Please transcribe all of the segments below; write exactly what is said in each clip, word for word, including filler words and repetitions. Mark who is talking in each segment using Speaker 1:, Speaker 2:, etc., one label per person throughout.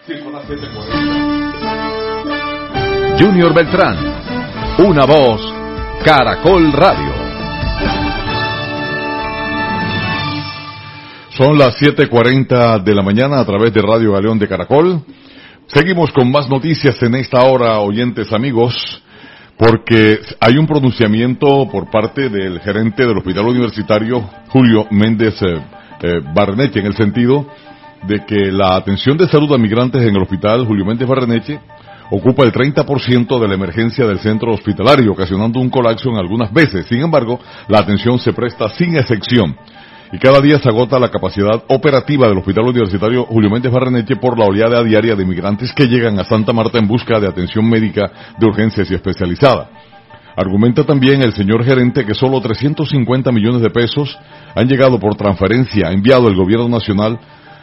Speaker 1: Sí, son las siete cuarenta.
Speaker 2: Junior Beltrán, una voz, Caracol Radio.
Speaker 1: Son las siete cuarenta de la mañana a través de Radio Galeón de Caracol. Seguimos con más noticias en esta hora, oyentes amigos, porque hay un pronunciamiento por parte del gerente del Hospital Universitario, Julio Méndez eh, eh, Barrenechea, en el sentido de que la atención de salud a migrantes en el Hospital Julio Méndez Barrenechea ocupa el treinta por ciento de la emergencia del centro hospitalario, ocasionando un colapso en algunas veces. Sin embargo, la atención se presta sin excepción. Y cada día se agota la capacidad operativa del Hospital Universitario Julio Méndez Barrenechea por la oleada diaria de migrantes que llegan a Santa Marta en busca de atención médica de urgencias y especializada. Argumenta también el señor gerente que solo trescientos cincuenta millones de pesos han llegado por transferencia enviado el gobierno nacional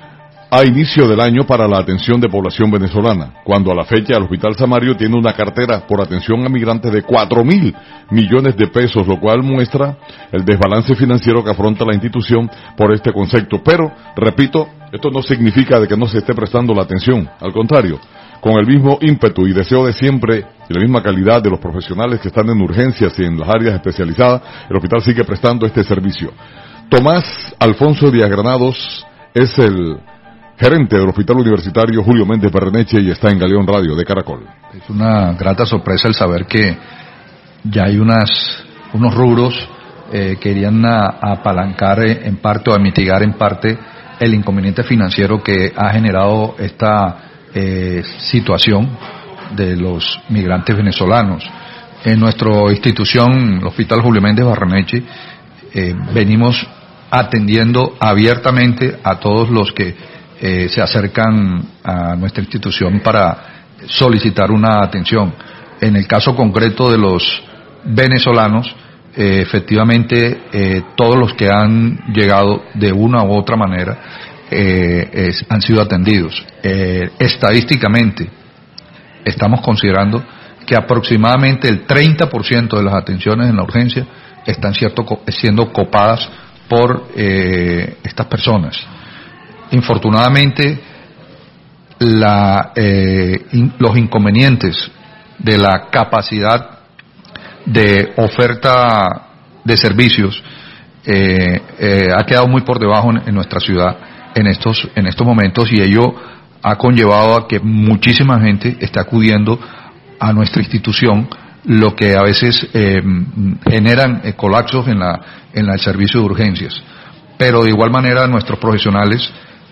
Speaker 1: a inicio del año para la atención de población venezolana, cuando a la fecha el Hospital Samario tiene una cartera por atención a migrantes de cuatro mil millones de pesos, lo cual muestra el desbalance financiero que afronta la institución por este concepto. Pero, repito, esto no significa de que no se esté prestando la atención, al contrario, con el mismo ímpetu y deseo de siempre y la misma calidad de los profesionales que están en urgencias y en las áreas especializadas, el hospital sigue prestando este servicio. Tomás Alfonso Díaz Granados es el gerente del Hospital Universitario Julio Méndez Barrenechea y está en Galeón Radio de Caracol.
Speaker 3: Es una grata sorpresa el saber que ya hay unas unos rubros eh, que irían a, a apalancar en parte o a mitigar en parte el inconveniente financiero que ha generado esta eh, situación de los migrantes venezolanos. En nuestra institución, el Hospital Julio Méndez Barrenechea, eh, venimos atendiendo abiertamente a todos los que Eh, se acercan a nuestra institución para solicitar una atención. En el caso concreto de los venezolanos, eh, efectivamente eh, todos los que han llegado de una u otra manera eh, es, han sido atendidos. Eh, estadísticamente estamos considerando que aproximadamente el treinta por ciento de las atenciones en la urgencia están cierto, siendo copadas por eh, estas personas. Infortunadamente, la, eh, in, los inconvenientes de la capacidad de oferta de servicios eh, eh, ha quedado muy por debajo en, en nuestra ciudad en estos, en estos momentos, y ello ha conllevado a que muchísima gente esté acudiendo a nuestra institución, lo que a veces eh, generan eh, colapsos en la, en la, el servicio de urgencias. Pero de igual manera nuestros profesionales,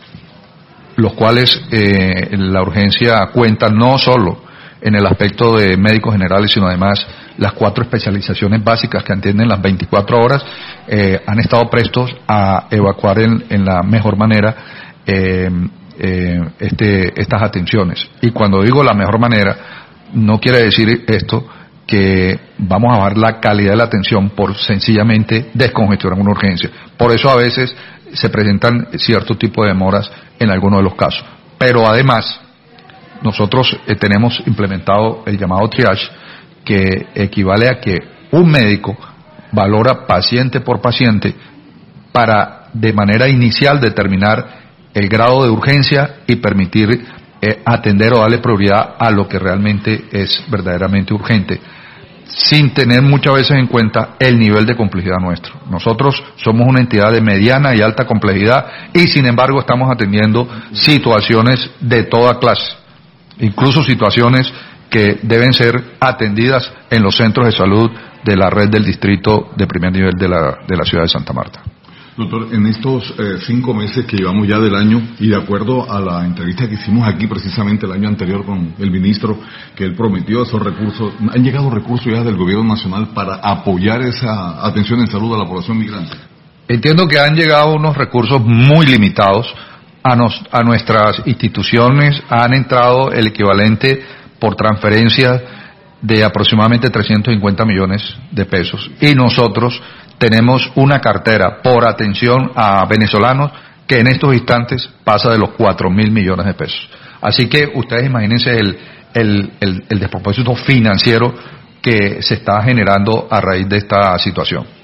Speaker 3: los cuales eh, la urgencia cuenta no solo en el aspecto de médicos generales, sino además las cuatro especializaciones básicas que atienden las veinticuatro horas, eh, han estado prestos a evacuar en, en la mejor manera eh, eh, este, estas atenciones. Y cuando digo la mejor manera, no quiere decir esto que vamos a bajar la calidad de la atención por sencillamente descongestionar una urgencia. Por eso a veces se presentan cierto tipo de demoras en algunos de los casos. Pero además, nosotros eh, tenemos implementado el llamado triage, que equivale a que un médico valora paciente por paciente para de manera inicial determinar el grado de urgencia y permitir eh, atender o darle prioridad a lo que realmente es verdaderamente urgente, sin tener muchas veces en cuenta el nivel de complejidad nuestro. Nosotros somos una entidad de mediana y alta complejidad y sin embargo estamos atendiendo situaciones de toda clase, incluso situaciones que deben ser atendidas en los centros de salud de la red del distrito de primer nivel de la, de la ciudad de Santa Marta.
Speaker 1: Doctor, en estos eh, cinco meses que llevamos ya del año, y de acuerdo a la entrevista que hicimos aquí precisamente el año anterior con el ministro, que él prometió esos recursos, ¿han llegado recursos ya del gobierno nacional para apoyar esa atención en salud a la población migrante?
Speaker 3: Entiendo que han llegado unos recursos muy limitados a, nos, a nuestras instituciones. Han entrado el equivalente por transferencia de aproximadamente trescientos cincuenta millones de pesos, y nosotros tenemos una cartera por atención a venezolanos que en estos instantes pasa de los cuatro mil millones de pesos. Así que ustedes imagínense el, el, el, el despropósito financiero que se está generando a raíz de esta situación.